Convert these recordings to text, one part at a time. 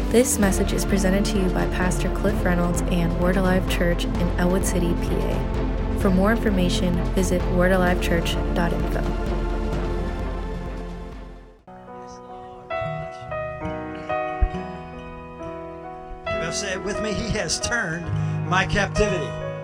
This message is presented to you by Pastor Cliff Reynolds and Word Alive Church in Elwood City, PA. For more information, visit wordalivechurch.info. Well, say it with me. He has turned my captivity.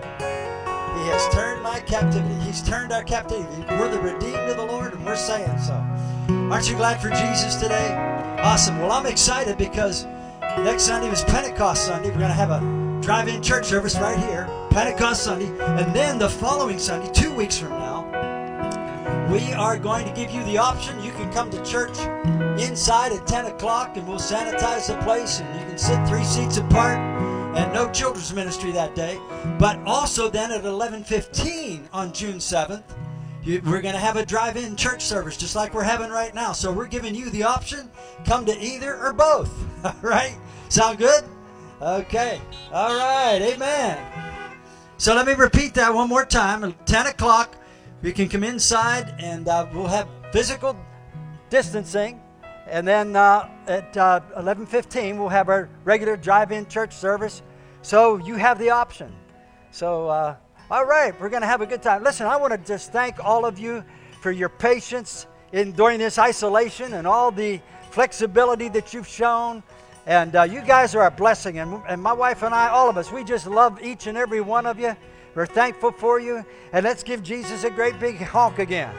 He has turned my captivity. He's turned our captivity. We're the redeemed of the Lord, and we're saying so. Aren't you glad for Jesus today? Awesome. Well, I'm excited because next Sunday is Pentecost Sunday. We're going to have a drive-in church service right here, Pentecost Sunday. And then the following Sunday, 2 weeks from now, we are going to give you the option. You can come to church inside at 10 o'clock, and we'll sanitize the place, and you can sit 3 seats apart, and no children's ministry that day. But also then at 11:15 on June 7th, we're going to have a drive-in church service just like we're having right now. So we're giving you the option. Come to either or both. All right? Sound good? Okay. All right. Amen. So let me repeat that one more time. At 10 o'clock, we can come inside, and we'll have physical distancing. And then at 11:15, we'll have our regular drive-in church service. So you have the option. So, all right, we're going to have a good time. Listen, I want to just thank all of you for your patience during this isolation and all the flexibility that you've shown. And you guys are a blessing. And my wife and I, all of us, we just love each and every one of you. We're thankful for you. And let's give Jesus a great big honk again.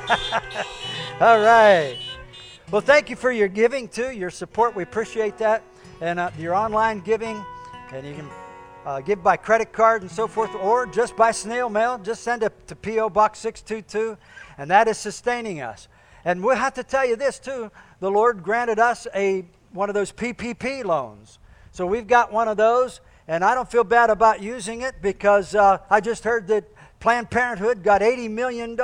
All right. Well, thank you for your giving, too, your support. We appreciate that. And your online giving. And you can give by credit card and so forth, or just by snail mail. Just send it to P.O. Box 622, and that is sustaining us. And we'll have to tell you this, too. The Lord granted us one of those PPP loans. So we've got one of those, and I don't feel bad about using it because I just heard that Planned Parenthood got $80 million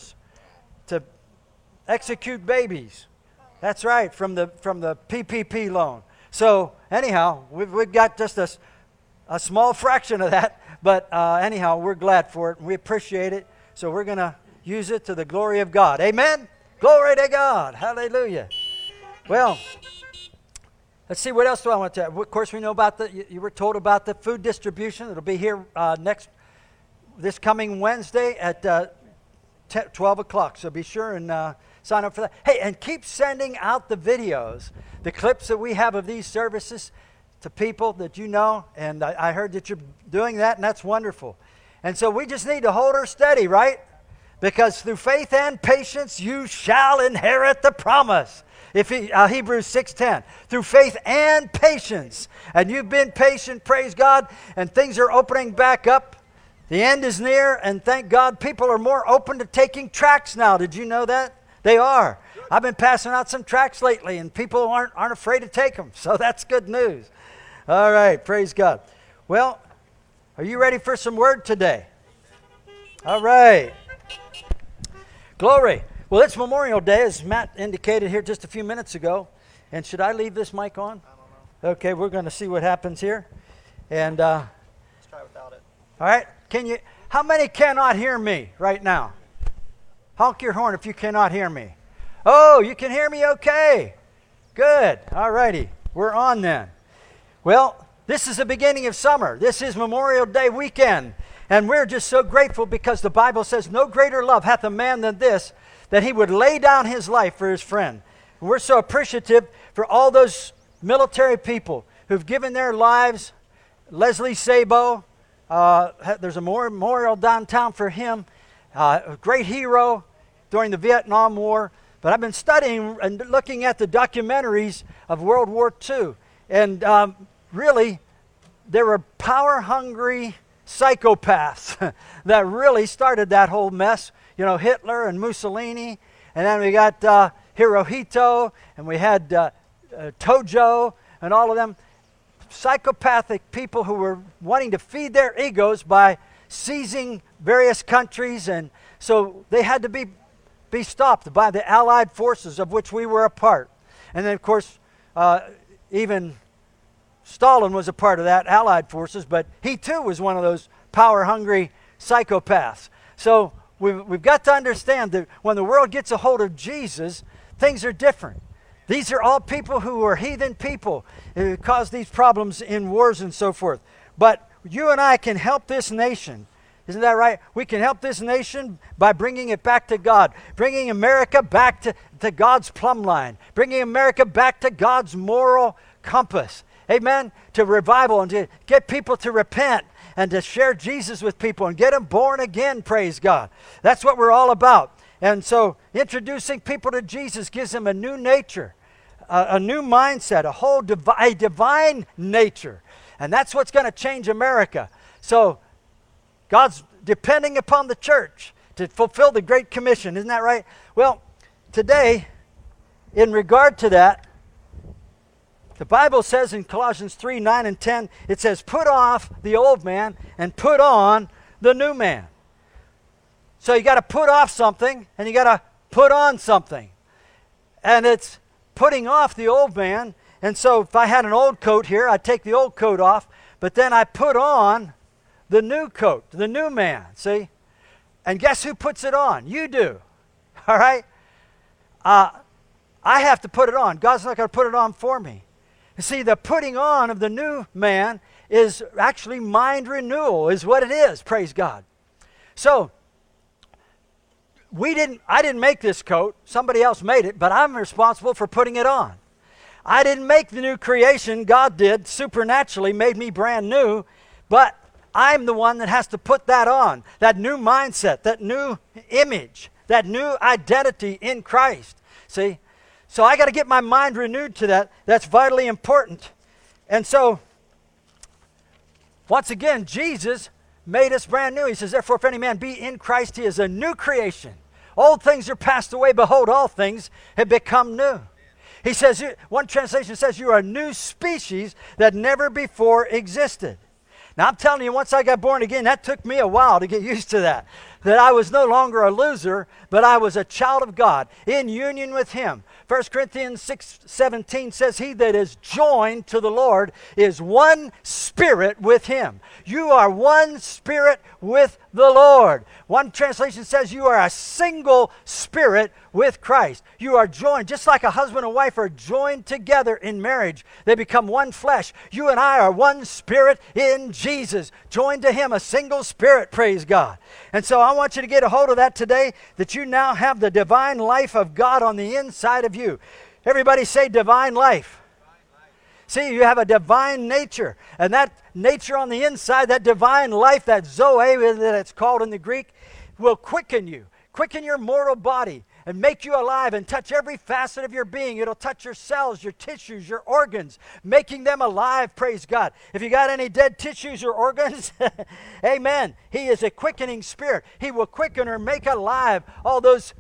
to execute babies. That's right, from the PPP loan. So anyhow, we've got just a small fraction of that, but anyhow, we're glad for it, and we appreciate it. So we're going to use it to the glory of God. Amen? Glory to God. Hallelujah. Well, let's see, what else do I want to tell you? Of course, we know about you were told about the food distribution. It'll be here this coming Wednesday at 12 o'clock, so be sure and sign up for that. Hey, and keep sending out the videos, the clips that we have of these services to people that you know, and I heard that you're doing that, and that's wonderful. And so we just need to hold her steady, right? Because through faith and patience you shall inherit the promise. Hebrews 6:10. Through faith and patience. And you've been patient, praise God, and things are opening back up. The end is near, and thank God people are more open to taking tracts now. Did you know that? They are. I've been passing out some tracts lately, and people aren't afraid to take them. So that's good news. All right, praise God. Well, are you ready for some word today? All right. Glory. Well, it's Memorial Day, as Matt indicated here just a few minutes ago. And should I leave this mic on? I don't know. Okay, we're going to see what happens here. And let's try without it. All right. How many cannot hear me right now? Honk your horn if you cannot hear me. Oh, you can hear me okay. Good. All righty. We're on then. Well, this is the beginning of summer. This is Memorial Day weekend. And we're just so grateful because the Bible says, no greater love hath a man than this, that he would lay down his life for his friend. And we're so appreciative for all those military people who've given their lives. Leslie Sabo, there's a memorial downtown for him. A great hero during the Vietnam War. But I've been studying and looking at the documentaries of World War II. And really, there were power-hungry psychopaths that really started that whole mess. You know, Hitler and Mussolini. And then we got Hirohito. And we had Tojo and all of them. Psychopathic people who were wanting to feed their egos by seizing various countries. And so they had to be stopped by the Allied forces of which we were a part. And then, of course, even Stalin was a part of that, Allied forces, but he too was one of those power-hungry psychopaths. So we've got to understand that when the world gets a hold of Jesus, things are different. These are all people who were heathen people who caused these problems in wars and so forth. But you and I can help this nation. Isn't that right? We can help this nation by bringing it back to God, bringing America back to God's plumb line, bringing America back to God's moral compass. Amen? To revival and to get people to repent and to share Jesus with people and get them born again, praise God. That's what we're all about. And so introducing people to Jesus gives them a new nature, a new mindset, a divine nature. And that's what's going to change America. So God's depending upon the church to fulfill the Great Commission. Isn't that right? Well, today, in regard to that, the Bible says in Colossians 3, 9 and 10, it says, put off the old man and put on the new man. So you got to put off something and you got to put on something. And it's putting off the old man. And so if I had an old coat here, I'd take the old coat off, but then I put on the new coat, the new man, see? And guess who puts it on? You do. All right? I have to put it on. God's not going to put it on for me. You see, the putting on of the new man is actually mind renewal, is what it is, praise God. So, I didn't make this coat. Somebody else made it, but I'm responsible for putting it on. I didn't make the new creation. God did, supernaturally made me brand new, but I'm the one that has to put that on, that new mindset, that new image, that new identity in Christ. See? So I got to get my mind renewed to that. That's vitally important. And so, once again, Jesus made us brand new. He says, therefore, if any man be in Christ, he is a new creation. Old things are passed away. Behold, all things have become new. He says, one translation says, you are a new species that never before existed. Now, I'm telling you, once I got born again, that took me a while to get used to that. That I was no longer a loser, but I was a child of God in union with Him. 1 Corinthians 6:17 says, he that is joined to the Lord is one spirit with Him. You are one spirit with the Lord. One translation says you are a single spirit with Christ. You are joined, just like a husband and wife are joined together in marriage. They become one flesh. You and I are one spirit in Jesus, joined to Him, a single spirit, praise God. And so I want you to get a hold of that today, that you now have the divine life of God on the inside of you. Everybody say divine life. See, you have a divine nature, and that nature on the inside, that divine life, that Zoe that it's called in the Greek, will quicken you, quicken your mortal body, and make you alive and touch every facet of your being. It'll touch your cells, your tissues, your organs, making them alive, praise God. If you got any dead tissues or organs, amen. He is a quickening spirit. He will quicken or make alive all those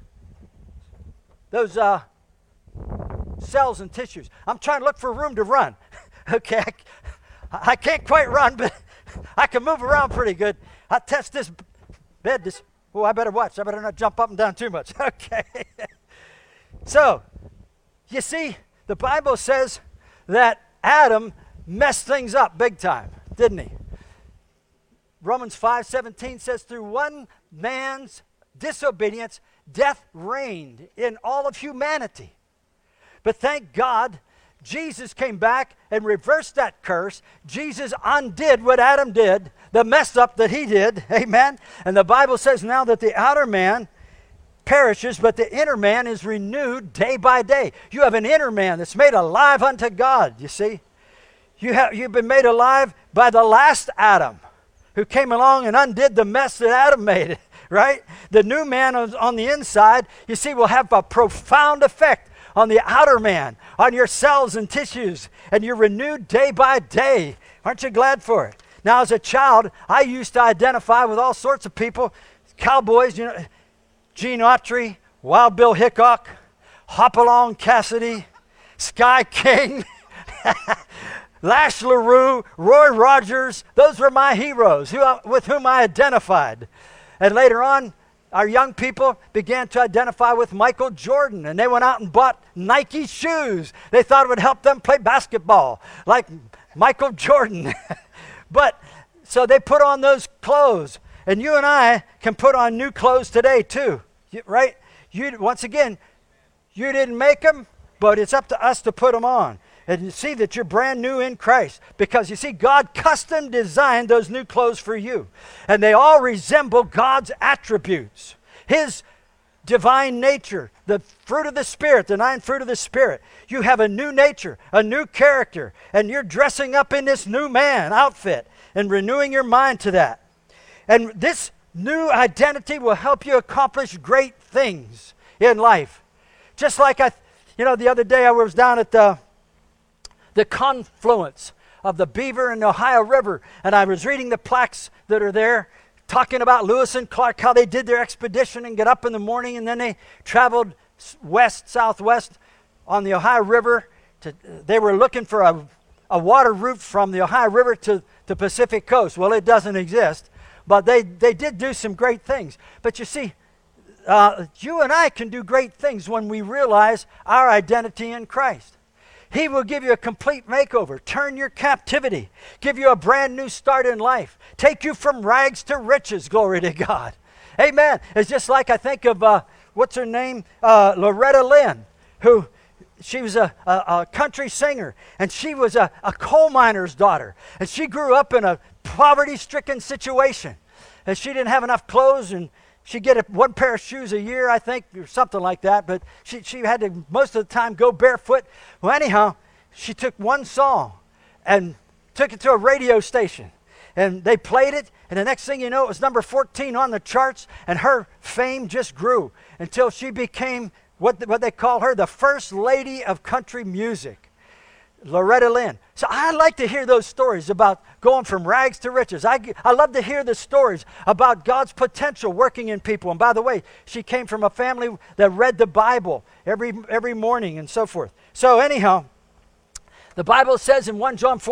cells and tissues. I'm trying to look for room to run. Okay, I can't quite run, but I can move around pretty good. I test this bed. I better watch. I better not jump up and down too much. Okay. So, you see, the Bible says that Adam messed things up big time, didn't he? Romans 5:17 says, through one man's disobedience, death reigned in all of humanity. But thank God, Jesus came back and reversed that curse. Jesus undid what Adam did, the mess up that he did. Amen. And the Bible says now that the outer man perishes, but the inner man is renewed day by day. You have an inner man that's made alive unto God, you see. You've been made alive by the last Adam, who came along and undid the mess that Adam made, right? The new man on the inside, you see, will have a profound effect on the outer man, on your cells and tissues, and you're renewed day by day. Aren't you glad for it? Now, as a child, I used to identify with all sorts of people, cowboys, you know, Gene Autry, Wild Bill Hickok, Hopalong Cassidy, Sky King, Lash LaRue, Roy Rogers. Those were my heroes with whom I identified. And later on, our young people began to identify with Michael Jordan, and they went out and bought Nike shoes. They thought it would help them play basketball like Michael Jordan. But so they put on those clothes, and you and I can put on new clothes today too, right? Once again, you didn't make them, but it's up to us to put them on. And you see that you're brand new in Christ, because you see God custom designed those new clothes for you. And they all resemble God's attributes, His divine nature, the fruit of the Spirit, the 9 fruit of the Spirit. You have a new nature, a new character, and you're dressing up in this new man outfit and renewing your mind to that. And this new identity will help you accomplish great things in life. Just like the other day I was down at the confluence of the Beaver and the Ohio River, and I was reading the plaques that are there, talking about Lewis and Clark, how they did their expedition and get up in the morning, and then they traveled southwest on the Ohio River. They were looking for a water route from the Ohio River to the Pacific coast. Well, it doesn't exist, but they did do some great things. But you see, you and I can do great things when we realize our identity in Christ. He will give you a complete makeover, turn your captivity, give you a brand new start in life, take you from rags to riches, glory to God. Amen. It's just like I think of, what's her name? Loretta Lynn, who she was a country singer, and she was a coal miner's daughter. And she grew up in a poverty-stricken situation. And she didn't have enough clothes, and she'd get one pair of shoes a year, I think, or something like that. But she had to, most of the time, go barefoot. Well, anyhow, she took one song and took it to a radio station. And they played it, and the next thing you know, it was number 14 on the charts, and her fame just grew until she became what they call her, the first lady of country music. Loretta Lynn. So I like to hear those stories about going from rags to riches. I love to hear the stories about God's potential working in people. And by the way, she came from a family that read the Bible every morning and so forth. So anyhow, the Bible says in 1 John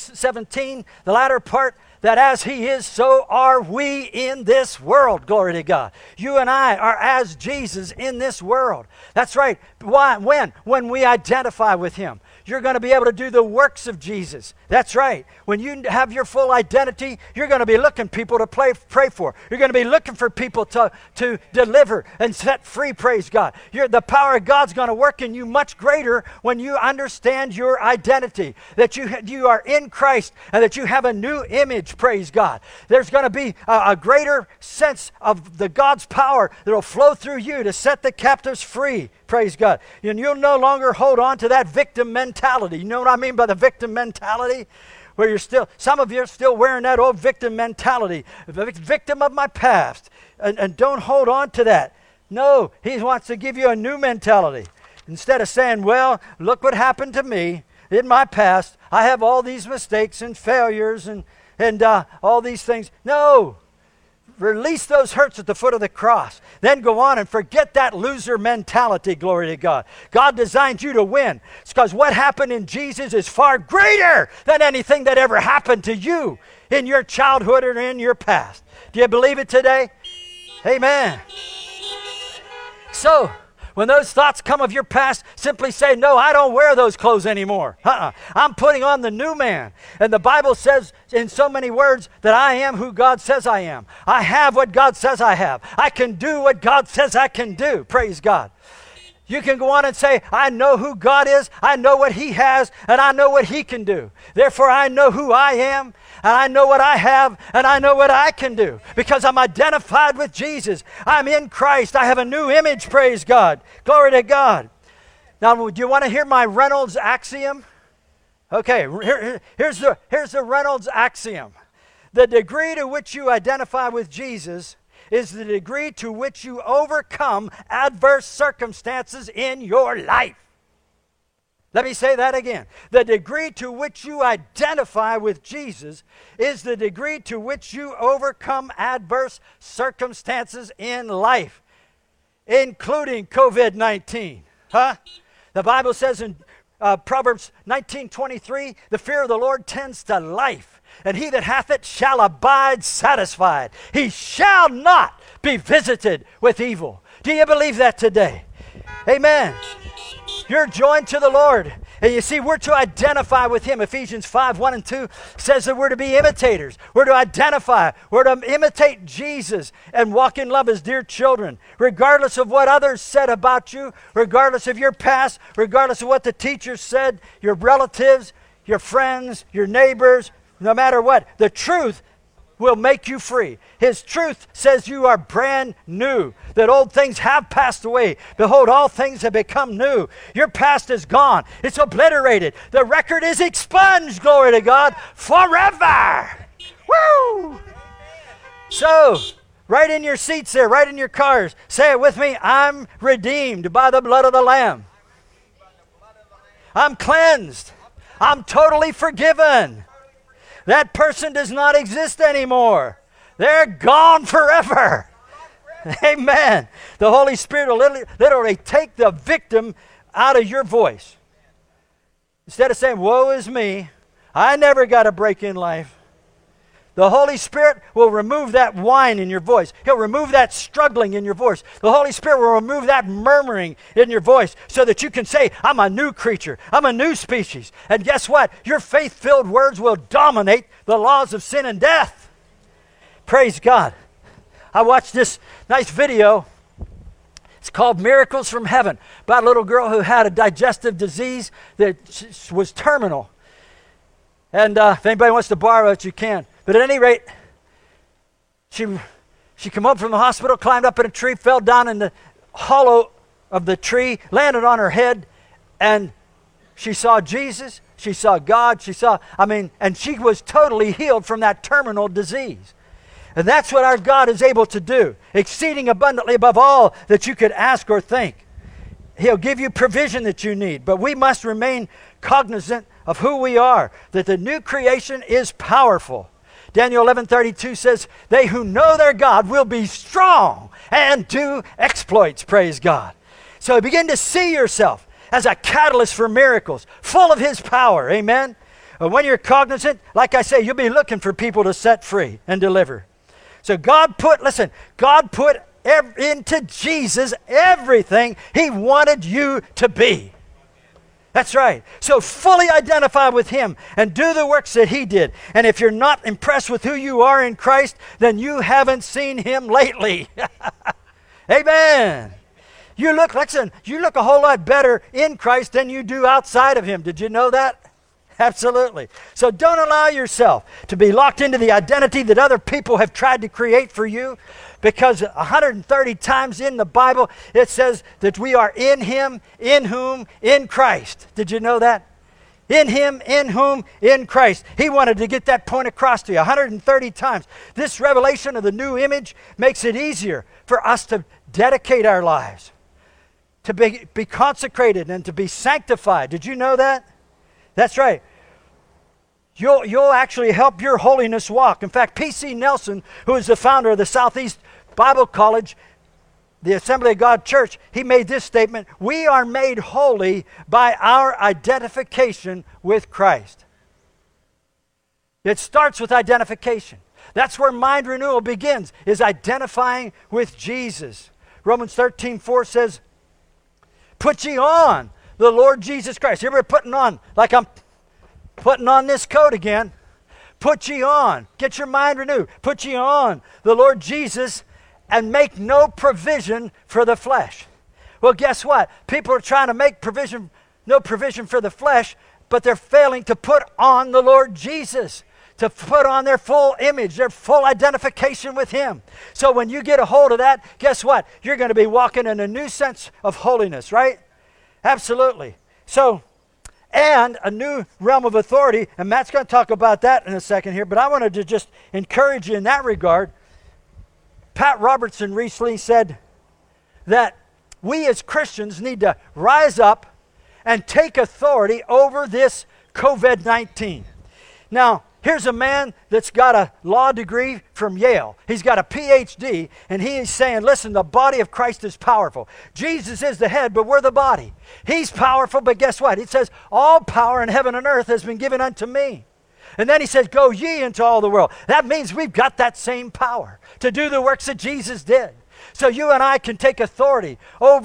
4:17, the latter part, that as He is, so are we in this world. Glory to God. You and I are as Jesus in this world. That's right. Why? When we identify with Him. You're going to be able to do the works of Jesus. That's right. When you have your full identity, you're going to be looking people to pray for. You're going to be looking for people to deliver and set free, praise God. The power of God's going to work in you much greater when you understand your identity, that you are in Christ and that you have a new image, praise God. There's going to be a greater sense of the God's power that will flow through you to set the captives free, praise God. And you'll no longer hold on to that victim mentality. You know what I mean by the victim mentality? Where some of you are still wearing that old victim mentality. Victim of my past. And don't hold on to that. No, He wants to give you a new mentality. Instead of saying, well, look what happened to me in my past. I have all these mistakes and failures and all these things. No. Release those hurts at the foot of the cross. Then go on and forget that loser mentality, glory to God. God designed you to win. It's because what happened in Jesus is far greater than anything that ever happened to you in your childhood or in your past. Do you believe it today? Amen. So, when those thoughts come of your past, simply say, no, I don't wear those clothes anymore. I'm putting on the new man. And the Bible says in so many words that I am who God says I am. I have what God says I have. I can do what God says I can do. Praise God. You can go on and say, I know who God is, I know what He has, and I know what He can do. Therefore, I know who I am, and I know what I have, and I know what I can do. Because I'm identified with Jesus. I'm in Christ. I have a new image, praise God. Glory to God. Now, do you want to hear my Reynolds axiom? Okay, here's the Reynolds axiom. The degree to which you identify with Jesus is the degree to which you overcome adverse circumstances in your life. Let me say that again. The degree to which you identify with Jesus is the degree to which you overcome adverse circumstances in life, including COVID-19. The Bible says in Proverbs 19:23, the fear of the Lord tends to life, and he that hath it shall abide satisfied. He shall not be visited with evil. Do you believe that today? Amen. You're joined to the Lord, And you see, we're to identify with him. Ephesians 5:1-2 says that we're to be imitators. We're to identify. We're to imitate Jesus and walk in love as dear children. Regardless of what others said about you, regardless of your past, regardless of what the teachers said, your relatives, your friends, your neighbors, no matter what, the truth will make you free. His truth says you are brand new, that old things have passed away. Behold, all things have become new. Your past is gone. It's obliterated. The record is expunged, glory to God, forever. Woo! So, right in your seats there, right in your cars, say it with me, I'm redeemed by the blood of the Lamb. I'm cleansed. I'm totally forgiven. That person does not exist anymore. They're gone forever. Amen. The Holy Spirit will literally take the victim out of your voice. Instead of saying, woe is me, I never got a break in life. The Holy Spirit will remove that whine in your voice. He'll remove that struggling in your voice. The Holy Spirit will remove that murmuring in your voice so that you can say, I'm a new creature. I'm a new species. And guess what? Your faith-filled words will dominate the laws of sin and death. Praise God. I watched this nice video. It's called Miracles from Heaven, about a little girl who had a digestive disease that was terminal. And if anybody wants to borrow it, you can. But at any rate, she came up from the hospital, climbed up in a tree, fell down in the hollow of the tree, landed on her head, and she saw Jesus, she saw God, and she was totally healed from that terminal disease. And that's what our God is able to do, exceeding abundantly above all that you could ask or think. He'll give you provision that you need, but we must remain cognizant of who we are, that the new creation is powerful. Daniel 11:32 says, they who know their God will be strong and do exploits, praise God. So begin to see yourself as a catalyst for miracles, full of his power, amen? When you're cognizant, like I say, you'll be looking for people to set free and deliver. So God put into Jesus everything he wanted you to be. That's right. So fully identify with him and do the works that he did. And if you're not impressed with who you are in Christ, then you haven't seen him lately. Amen. You look a whole lot better in Christ than you do outside of him. Did you know that? Absolutely. So don't allow yourself to be locked into the identity that other people have tried to create for you, because 130 times in the Bible it says that we are in him, in whom, in Christ. Did you know that? In him, in whom, in Christ. He wanted to get that point across to you 130 times. This revelation of the new image makes it easier for us to dedicate our lives, to be consecrated and to be sanctified. Did you know that? That's right. You'll actually help your holiness walk. In fact, P.C. Nelson, who is the founder of the Southeast Bible College, the Assembly of God Church, he made this statement: we are made holy by our identification with Christ. It starts with identification. That's where mind renewal begins, is identifying with Jesus. Romans 13:4 says, put ye on the Lord Jesus Christ. Here we're putting on, like I'm putting on this coat again. Put ye on. Get your mind renewed. Put ye on the Lord Jesus and make no provision for the flesh. Well, guess what? People are trying to make no provision for the flesh, but they're failing to put on the Lord Jesus, to put on their full image, their full identification with him. So when you get a hold of that, guess what? You're going to be walking in a new sense of holiness, right? Absolutely. So, and a new realm of authority, and Matt's going to talk about that in a second here, but I wanted to just encourage you in that regard. Pat Robertson recently said that we as Christians need to rise up and take authority over this COVID-19. Now, here's a man that's got a law degree from Yale. He's got a PhD, and he is saying, listen, the body of Christ is powerful. Jesus is the head, but we're the body. He's powerful, but guess what? It says, all power in heaven and earth has been given unto me. And then he says, go ye into all the world. That means we've got that same power to do the works that Jesus did. So you and I can take authority over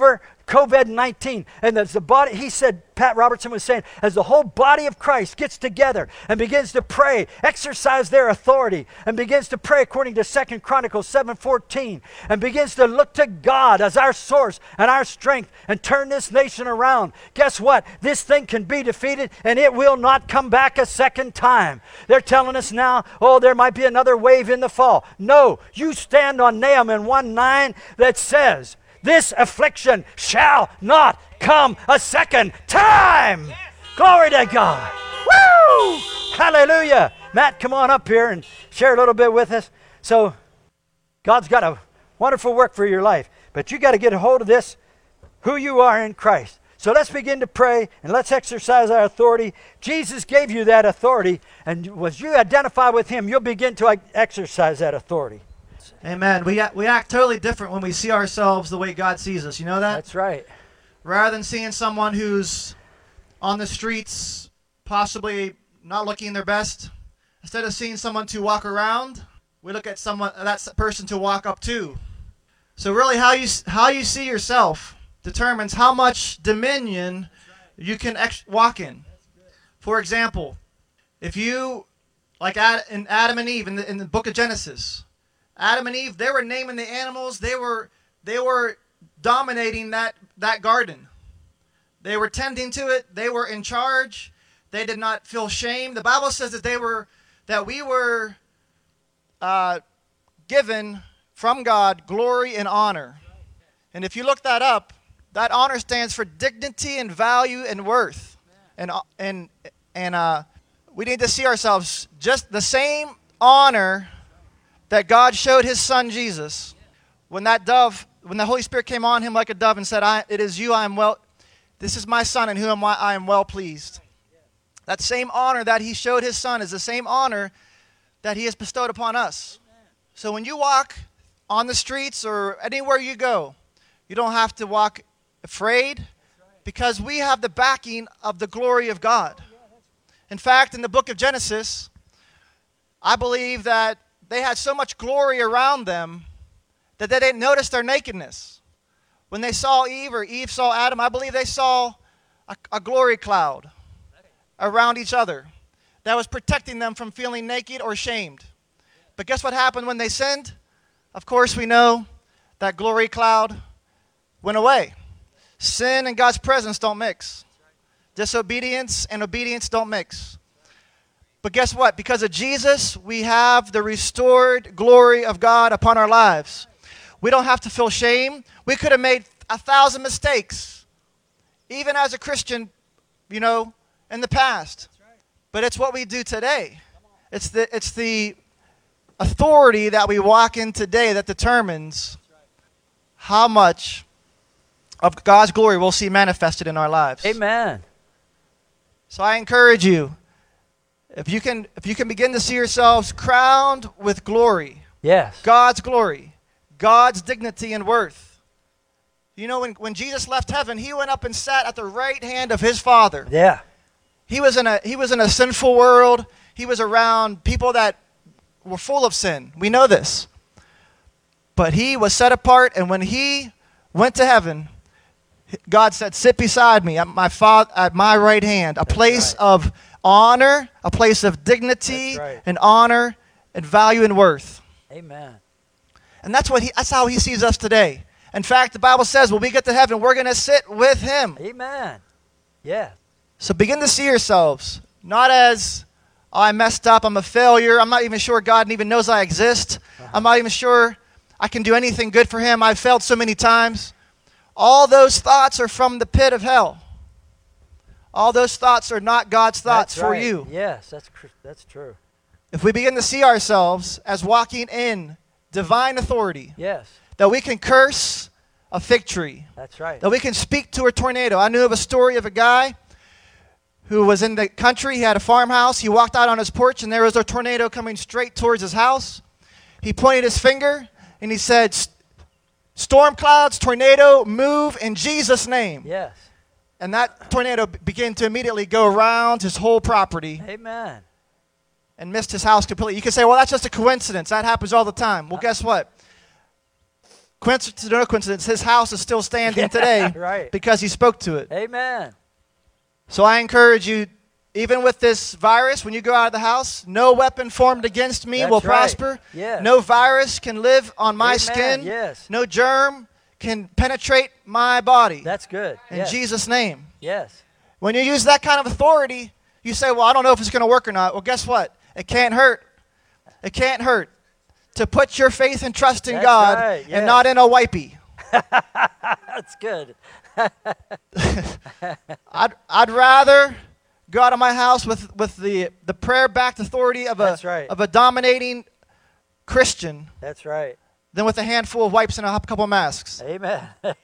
COVID-19. And as the body, he said, Pat Robertson was saying, as the whole body of Christ gets together and begins to pray, exercise their authority, and begins to pray according to 2 Chronicles 7:14, and begins to look to God as our source and our strength and turn this nation around, guess what? This thing can be defeated and it will not come back a second time. They're telling us now, oh, there might be another wave in the fall. No, you stand on Nahum 1:9 that says, this affliction shall not come a second time. Yes. Glory to God. Woo! Hallelujah. Matt, come on up here and share a little bit with us. So, God's got a wonderful work for your life, but you got to get a hold of this, who you are in Christ. So let's begin to pray and let's exercise our authority. Jesus gave you that authority, and as you identify with him, you'll begin to exercise that authority. Amen. We act totally different when we see ourselves the way God sees us. You know that? That's right. Rather than seeing someone who's on the streets, possibly not looking their best, instead of seeing someone to walk around, we look at that person to walk up to. So really, how you see yourself determines how much dominion you can walk in. For example, if you, like in Adam and Eve in the book of Genesis, Adam and Eve, they were naming the animals. They were dominating that garden. They were tending to it. They were in charge. They did not feel shame. The Bible says that we were given from God glory and honor. And if you look that up, that honor stands for dignity and value and worth. And we need to see ourselves just the same honor that God showed his son Jesus when the Holy Spirit came on him like a dove and said, it is you, this is my son in whom I am well pleased. That same honor that he showed his son is the same honor that he has bestowed upon us. So when you walk on the streets or anywhere you go, you don't have to walk afraid because we have the backing of the glory of God. In fact, in the book of Genesis, I believe that they had so much glory around them that they didn't notice their nakedness. When they saw Eve or Eve saw Adam, I believe they saw a glory cloud around each other that was protecting them from feeling naked or shamed. But guess what happened when they sinned? Of course, we know that glory cloud went away. Sin and God's presence don't mix. Disobedience and obedience don't mix. But guess what? Because of Jesus, we have the restored glory of God upon our lives. We don't have to feel shame. We could have made 1,000 mistakes, even as a Christian, in the past. But it's what we do today. It's the authority that we walk in today that determines how much of God's glory we'll see manifested in our lives. Amen. So I encourage you, if you can begin to see yourselves crowned with glory, yes, God's glory, God's dignity and worth. When Jesus left heaven, he went up and sat at the right hand of his Father. Yeah. He was in a sinful world. He was around people that were full of sin. We know this. But he was set apart, and when he went to heaven, God said, "Sit beside me at my right hand," a place of honor, a place of dignity and honor and value and worth. Amen. And that's how he sees us today. In fact, the Bible says when we get to heaven, we're going to sit with him. Amen. Yeah. So begin to see yourselves not as, I messed up, I'm a failure, I'm not even sure God even knows I exist. I'm not even sure I can do anything good for him. I've failed so many times. All those thoughts are from the pit of hell. All those thoughts are not God's thoughts for you. Yes, that's true. If we begin to see ourselves as walking in divine authority, yes, that we can curse a fig tree. That's right. That we can speak to a tornado. I knew of a story of a guy who was in the country. He had a farmhouse. He walked out on his porch, and there was a tornado coming straight towards his house. He pointed his finger, and he said, "Storm clouds, tornado, move in Jesus' name." Yes. And that tornado began to immediately go around his whole property. Amen. And missed his house completely. You can say, well, that's just a coincidence. That happens all the time. Well, guess what? coincidence or no coincidence, his house is still standing today right. because he spoke to it. Amen. So I encourage you, even with this virus, when you go out of the house, no weapon formed against me That's will right. prosper. Yes. No virus can live on my Amen. skin. Yes. No germ can penetrate my body. That's good. In Yes. Jesus' name. Yes. When you use that kind of authority, you say, well, I don't know if it's going to work or not. Well, guess what? It can't hurt. It can't hurt to put your faith and trust in That's God right. Yes. and not in a wipey. That's good. I'd rather go out of my house with the prayer-backed authority of That's right. a dominating Christian That's right. than with a handful of wipes and a couple of masks. Amen.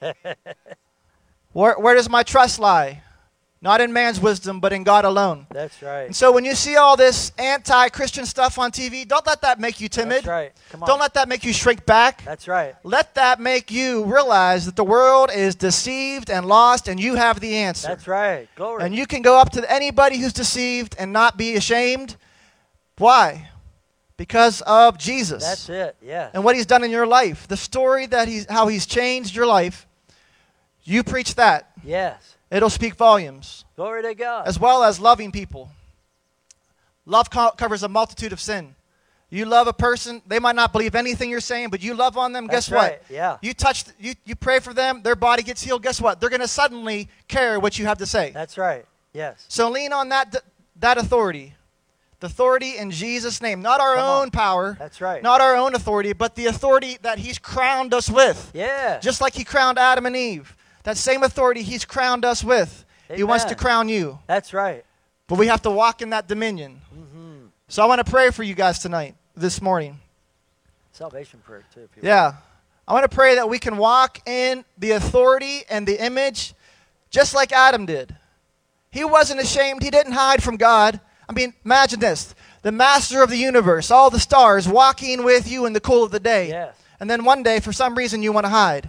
Where does my trust lie? Not in man's wisdom, but in God alone. That's right. And so when you see all this anti-Christian stuff on TV, don't let that make you timid. That's right. Come on. Don't let that make you shrink back. That's right. Let that make you realize that the world is deceived and lost, and you have the answer. That's right. Glory. And you can go up to anybody who's deceived and not be ashamed. Why? Because of Jesus. That's it. Yeah. And what he's done in your life. The story that how he's changed your life. You preach that. Yes. It'll speak volumes. Glory to God. As well as loving people. Love covers a multitude of sin. You love a person, they might not believe anything you're saying, but you love on them, That's guess right. what? Yeah. You pray for them, their body gets healed, guess what? They're going to suddenly care what you have to say. That's right. Yes. So lean on that authority. The authority in Jesus' name. Not our Come own on. power. That's right. Not our own authority, but the authority that he's crowned us with. Yeah. Just like he crowned Adam and Eve. That same authority he's crowned us with. He wants to Amen. crown you. That's right. But we have to walk in that dominion. Mm-hmm. So I want to pray for you guys tonight, this morning. Salvation prayer too. If you Yeah. I want to pray that we can walk in the authority and the image just like Adam did. He wasn't ashamed. He didn't hide from God. I mean, imagine this. The master of the universe, all the stars walking with you in the cool of the day. Yes. And then one day, for some reason, you want to hide.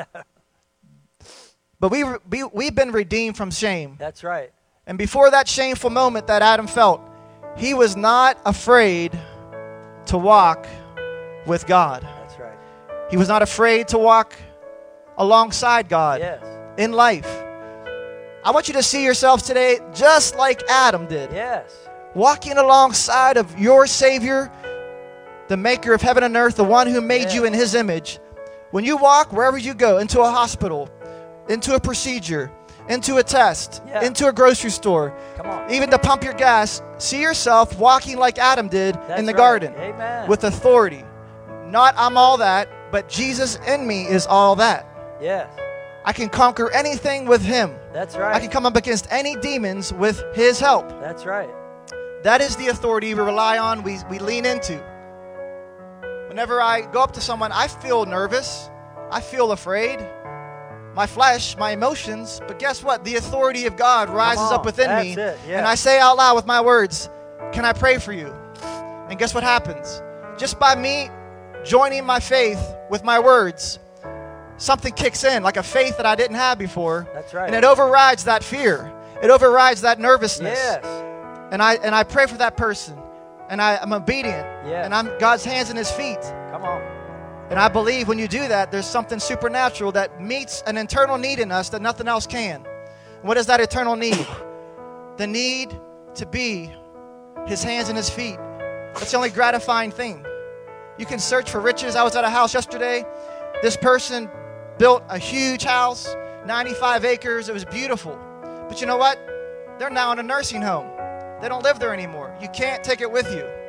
But we've been redeemed from shame. That's right. And before that shameful moment that Adam felt, he was not afraid to walk with God. That's right. He was not afraid to walk alongside God Yes. in life. I want you to see yourselves today just like Adam did. Yes. Walking alongside of your Savior, the maker of heaven and earth, the one who made you in his image. When you walk wherever you go, into a hospital, into a procedure, into a test, into a grocery store, Come on. even to pump your gas, see yourself walking like Adam did That's in the right. garden Amen. with authority. Not I'm all that, but Jesus in me is all that. Yes. I can conquer anything with him. That's right. I can come up against any demons with his help. That's right. That is the authority we rely on, we lean into. Whenever I go up to someone, I feel nervous. I feel afraid. My flesh, my emotions, but guess what? The authority of God rises on. up within That's me. it, yeah. And I say out loud with my words, can I pray for you? And guess what happens? Just by me joining my faith with my words, something kicks in, like a faith that I didn't have before. That's right. And it overrides that fear. It overrides that nervousness. Yes. And I pray for that person. And I'm obedient. Yes. And I'm God's hands and his feet. Come on. And I believe when you do that, there's something supernatural that meets an internal need in us that nothing else can. What is that eternal need? The need to be his hands and his feet. That's the only gratifying thing. You can search for riches. I was at a house yesterday. This person built a huge house, 95 acres. It was beautiful. But you know what? They're now in a nursing home. They don't live there anymore. You can't take it with you.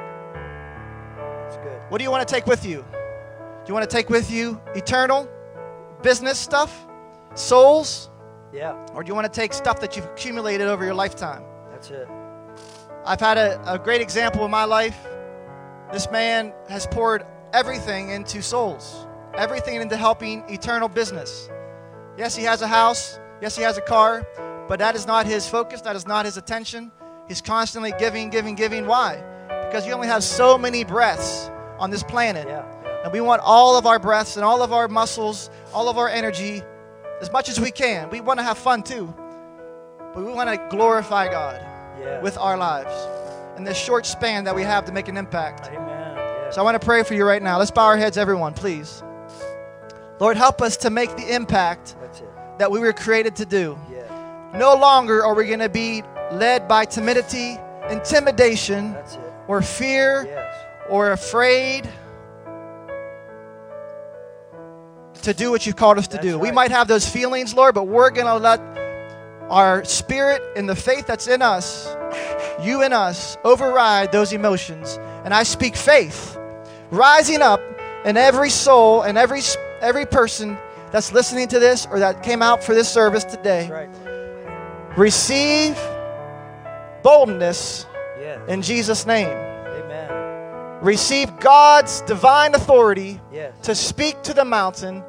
That's good. What do you want to take with you? Do you want to take with you eternal business stuff, souls, Yeah. or do you want to take stuff that you've accumulated over your lifetime? That's it. I've had a great example in my life. This man has poured everything into souls, everything into helping eternal business. Yes, he has a house. Yes, he has a car, but that is not his focus. That is not his attention. He's constantly giving, giving, giving. Why? Because you only have so many breaths on this planet. Yeah. And we want all of our breaths and all of our muscles, all of our energy, as much as we can. We want to have fun too. But we want to glorify God Yeah. with our lives in this short span that we have to make an impact. Amen. Yeah. So I want to pray for you right now. Let's bow our heads, everyone, please. Lord, help us to make the impact That's it. that we were created to do. Yes. No longer are we going to be led by timidity, intimidation, That's it. or fear, Yes. or afraid to do what you've called us to That's do. We right. might have those feelings, Lord, but we're going to let our spirit and the faith that's in us, you and us, override those emotions. And I speak faith rising up in every soul and every person that's listening to this or that came out for this service today. That's right. Receive boldness Yes. in Jesus' name. Amen. Receive God's divine authority Yes. to speak to the mountain,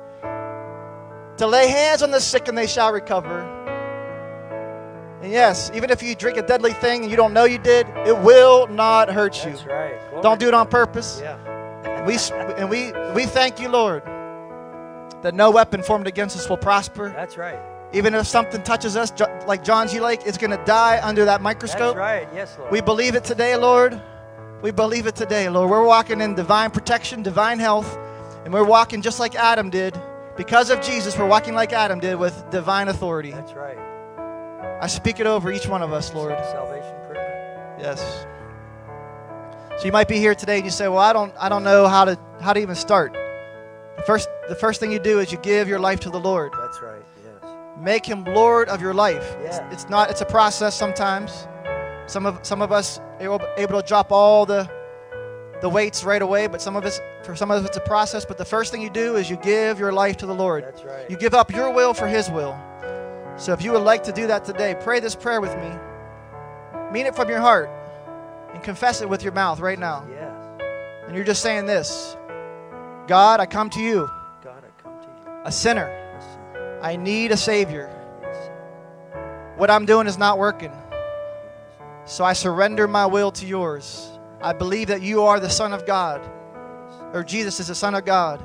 to lay hands on the sick and they shall recover. And yes, even if you drink a deadly thing and you don't know you did, it will not hurt you. That's right. Glory. Don't do it on purpose. Yeah. We thank you, Lord, that no weapon formed against us will prosper. That's right. Even if something touches us, like John G. Lake, it's going to die under that That's microscope. right. Yes, Lord. We believe it today, Lord. We believe it today, Lord. We're walking in divine protection, divine health, and we're walking just like Adam did. Because of Jesus, we're walking like Adam did with divine authority. That's right. I speak it over each one of us, Lord. Salvation prayer. Yes. So you might be here today and you say, "Well, I don't know how to even start." The first thing you do is you give your life to the Lord. That's right. Yes. Make Him Lord of your life. Yeah. It's a process sometimes. Some of us are able to drop all the weights right away, but for some of us it's a process. But the first thing you do is you give your life to the Lord. That's right. You give up your will for His will. So if you would like to do that today, pray this prayer with me. Mean it from your heart and confess it with your mouth right now. Yes. And you're just saying this: God, I come to you, God, I come to you. a sinner. Listen. I need a Savior. Yes. What I'm doing is not working. So I surrender my will to yours. I believe that you are the Son of God, or Jesus is the Son of God,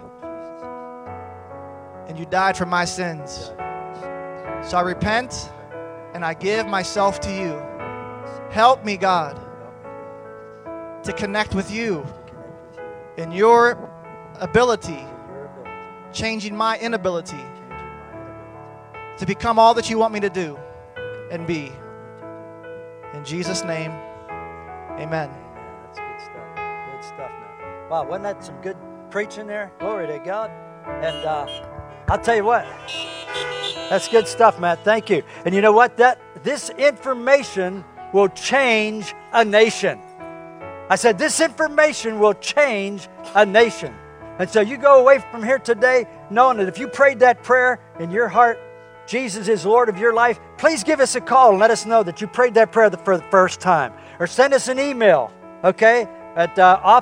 and you died for my sins. So I repent and I give myself to you. Help me, God, to connect with you in your ability, changing my inability to become all that you want me to do and be. In Jesus' name, amen. That's good stuff. Good stuff, man. Wow, wasn't that some good preaching there? Glory to God. And I'll tell you what, that's good stuff, Matt. Thank you. And you know what? This information will change a nation. I said this information will change a nation. And so you go away from here today knowing that if you prayed that prayer in your heart, Jesus is Lord of your life, please give us a call and let us know that you prayed that prayer for the first time. Or send us an email, okay, at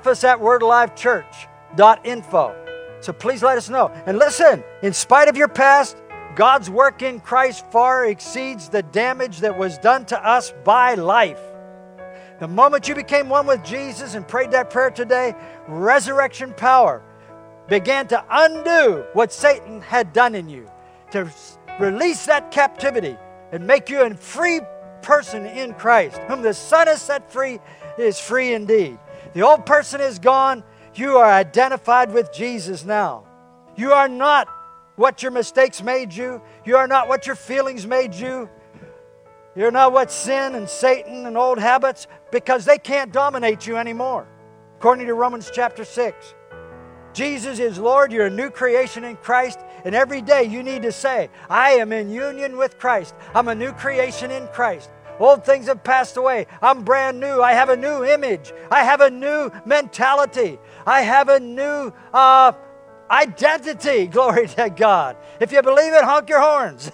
office@wordalivechurch.info. So please let us know. And listen, in spite of your past, God's work in Christ far exceeds the damage that was done to us by life. The moment you became one with Jesus and prayed that prayer today, resurrection power began to undo what Satan had done in you, to release that captivity and make you a free person in Christ. Whom the Son has set free is free indeed. The old person is gone. You are identified with Jesus now. You are not what your mistakes made you. You are not what your feelings made you. You're not what sin and Satan and old habits, because they can't dominate you anymore. According to Romans chapter 6. Jesus is Lord. You're a new creation in Christ. And every day you need to say, I am in union with Christ. I'm a new creation in Christ. Old things have passed away. I'm brand new. I have a new image. I have a new mentality. I have a new identity. Glory to God. If you believe it, honk your horns.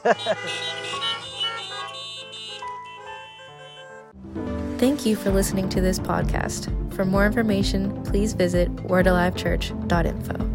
Thank you for listening to this podcast. For more information, please visit wordalivechurch.info.